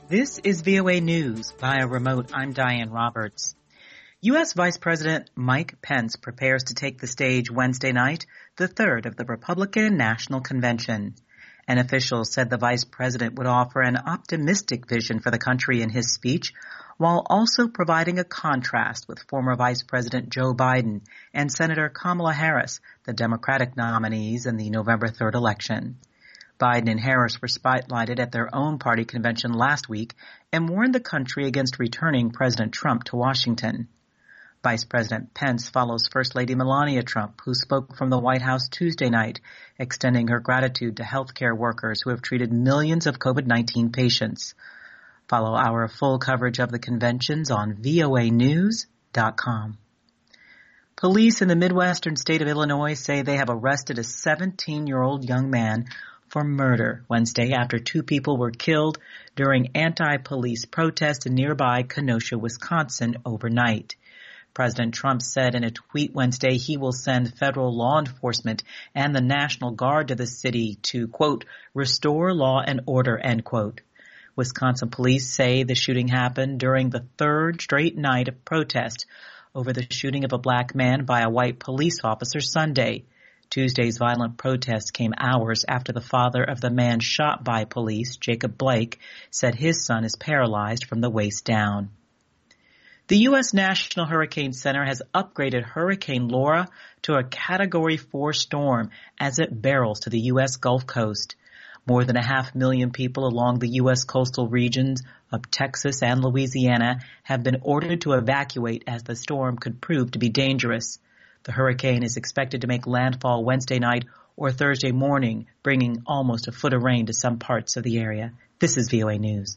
This is VOA News. Via remote, I'm Diane Roberts. U.S. Vice President Mike Pence prepares to take the stage Wednesday night, the third of the Republican National Convention. An official said the vice president would offer an optimistic vision for the country in his speech, while also providing a contrast with former Vice President Joe Biden and Senator Kamala Harris, the Democratic nominees in the November 3rd election. Biden and Harris were spotlighted at their own party convention last week and warned the country against returning President Trump to Washington. Vice President Pence follows First Lady Melania Trump, who spoke from the White House Tuesday night, extending her gratitude to healthcare workers who have treated millions of COVID-19 patients. Follow our full coverage of the conventions on voanews.com. Police in the Midwestern state of Illinois say they have arrested a 17-year-old young man for murder Wednesday after two people were killed during anti-police protests in nearby Kenosha, Wisconsin overnight. President Trump said in a tweet Wednesday he will send federal law enforcement and the National Guard to the city to, quote, restore law and order, end quote. Wisconsin police say the shooting happened during the third straight night of protest over the shooting of a black man by a white police officer Sunday. Tuesday's violent protest came hours after the father of the man shot by police, Jacob Blake, said his son is paralyzed from the waist down. The U.S. National Hurricane Center has upgraded Hurricane Laura to a Category 4 storm as it barrels to the U.S. Gulf Coast. More than 500,000 people along the U.S. coastal regions of Texas and Louisiana have been ordered to evacuate as the storm could prove to be dangerous. The hurricane is expected to make landfall Wednesday night or Thursday morning, bringing almost a foot of rain to some parts of the area. This is VOA News.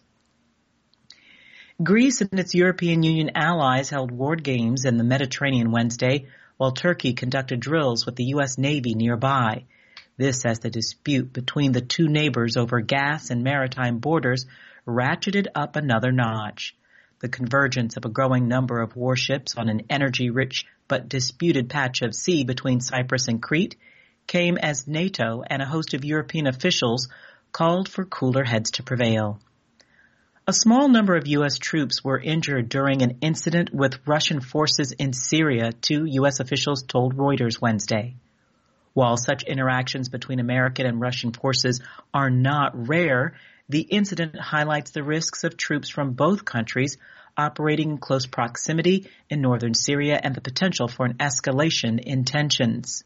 Greece and its European Union allies held war games in the Mediterranean Wednesday, while Turkey conducted drills with the U.S. Navy nearby. This as the dispute between the two neighbors over gas and maritime borders ratcheted up another notch. The convergence of a growing number of warships on an energy-rich but disputed patch of sea between Cyprus and Crete came as NATO and a host of European officials called for cooler heads to prevail. A small number of U.S. troops were injured during an incident with Russian forces in Syria, two U.S. officials told Reuters Wednesday. While such interactions between American and Russian forces are not rare, the incident highlights the risks of troops from both countries operating in close proximity in northern Syria and the potential for an escalation in tensions.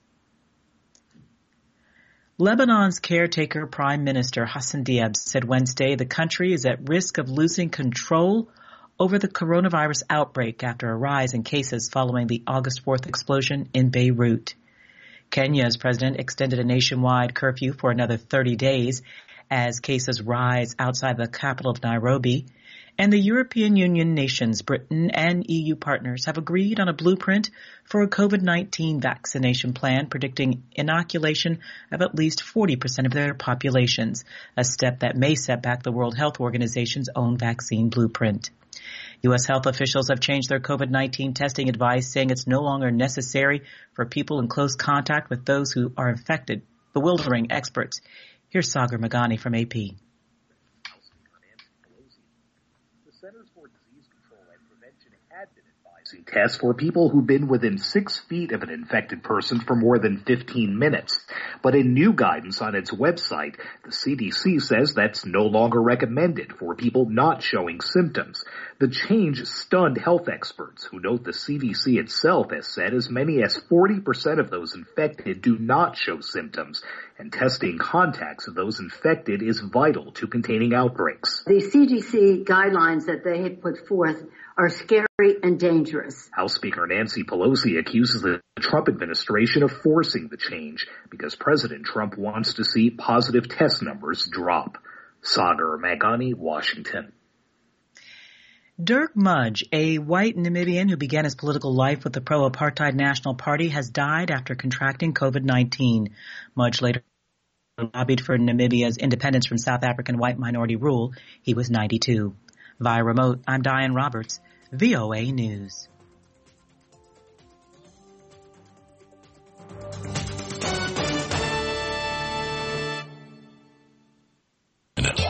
Lebanon's caretaker Prime Minister Hassan Diab said Wednesday the country is at risk of losing control over the coronavirus outbreak after a rise in cases following the August 4th explosion in Beirut. Kenya's president extended a nationwide curfew for another 30 days as cases rise outside the capital of Nairobi. And the European Union nations, Britain and EU partners, have agreed on a blueprint for a COVID-19 vaccination plan predicting inoculation of at least 40% of their populations, a step that may set back the World Health Organization's own vaccine blueprint. U.S. health officials have changed their COVID-19 testing advice, saying it's no longer necessary for people in close contact with those who are infected, bewildering experts. Here's Sagar Meghani from AP. Centers for Disease Control and Prevention had been advising tests for people who've been within 6 feet of an infected person for more than 15 minutes. But in new guidance on its website, the CDC says that's no longer recommended for people not showing symptoms. The change stunned health experts who note the CDC itself has said as many as 40% of those infected do not show symptoms, and testing contacts of those infected is vital to containing outbreaks. The CDC guidelines that they have put forth are scary and dangerous. House Speaker Nancy Pelosi accuses the Trump administration of forcing the change because President Trump wants to see positive test numbers drop. Sagar Meghani, Washington. Dirk Mudge, a white Namibian who began his political life with the pro-apartheid National Party, has died after contracting COVID-19. Mudge later lobbied for Namibia's independence from South African white minority rule. He was 92. Via remote, I'm Diane Roberts, VOA News.